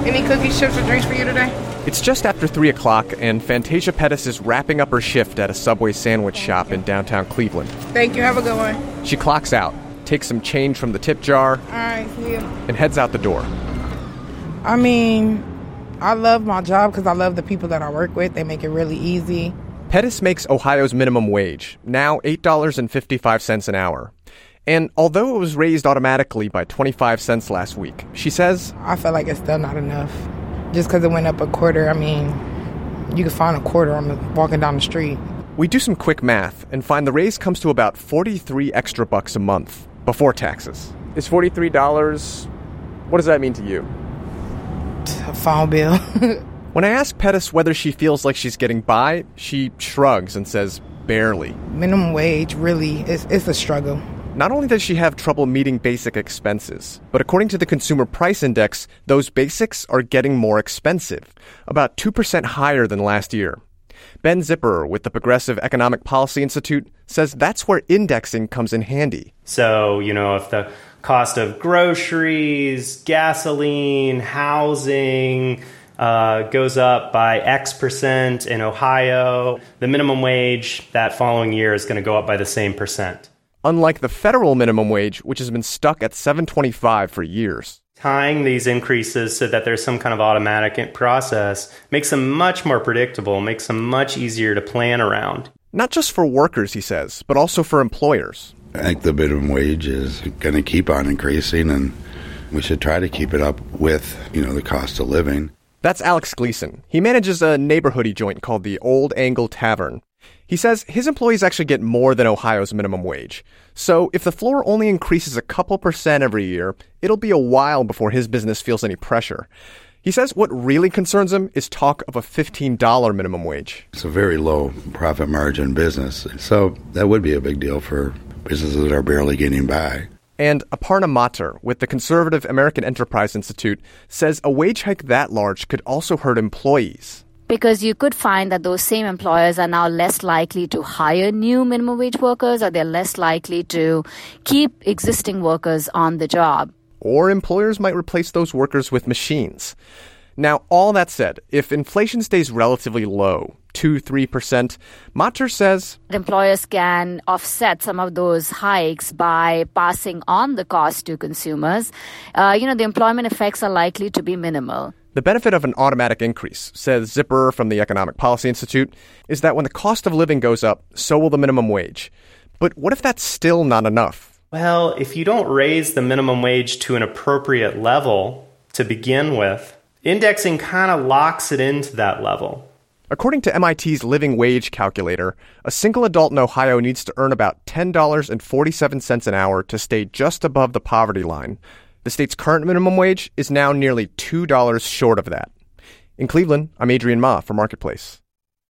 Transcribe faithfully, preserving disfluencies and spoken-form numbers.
Any cookies, chips, or drinks for you today? It's just after three o'clock, and Fantasia Pettis is wrapping up her shift at a Subway sandwich shop in downtown Cleveland. Thank you. Have a good one. She clocks out, takes some change from the tip jar, All right, see you. and heads out the door. I mean, I love my job because I love the people that I work with. They make it really easy. Pettis makes Ohio's minimum wage, now eight dollars and fifty-five cents an hour. And although it was raised automatically by twenty-five cents last week, she says, I feel like it's still not enough. Just because it went up a quarter, I mean, you can find a quarter on the, walking down the street. We do some quick math and find the raise comes to about forty-three extra bucks a month before taxes. Is forty-three dollars, what does that mean to you? A phone bill. When I ask Pettis whether she feels like she's getting by, she shrugs and says, barely. Minimum wage, really, it's, it's a struggle. Not only does she have trouble meeting basic expenses, but according to the Consumer Price Index, those basics are getting more expensive, about two percent higher than last year. Ben Zipperer with the Progressive Economic Policy Institute says that's where indexing comes in handy. So, you know, if the cost of groceries, gasoline, housing uh, goes up by X percent in Ohio, the minimum wage that following year is going to go up by the same percent. Unlike the federal minimum wage, which has been stuck at seven twenty-five for years. Tying these increases so that there's some kind of automatic process makes them much more predictable, makes them much easier to plan around. Not just for workers, he says, but also for employers. I think the minimum wage is going to keep on increasing, and we should try to keep it up with, you know, the cost of living. That's Alex Gleason. He manages a neighborhoody joint called the Old Angle Tavern. He says his employees actually get more than Ohio's minimum wage. So if the floor only increases a couple percent every year, it'll be a while before his business feels any pressure. He says what really concerns him is talk of a fifteen dollars minimum wage. It's a very low profit margin business, so that would be a big deal for businesses that are barely getting by. And Aparna Matar with the conservative American Enterprise Institute says a wage hike that large could also hurt employees. Because you could find that those same employers are now less likely to hire new minimum wage workers, or they're less likely to keep existing workers on the job. Or employers might replace those workers with machines. Now, all that said, if inflation stays relatively low, two to three percent, Matar says employers can offset some of those hikes by passing on the cost to consumers. Uh, you know, the employment effects are likely to be minimal. The benefit of an automatic increase, says Zipperer from the Economic Policy Institute, is that when the cost of living goes up, so will the minimum wage. But what if that's still not enough? Well, if you don't raise the minimum wage to an appropriate level to begin with, indexing kind of locks it into that level. According to M I T's living wage calculator, a single adult in Ohio needs to earn about ten dollars and forty-seven cents an hour to stay just above the poverty line. The state's current minimum wage is now nearly two dollars short of that. In Cleveland, I'm Adrian Ma for Marketplace.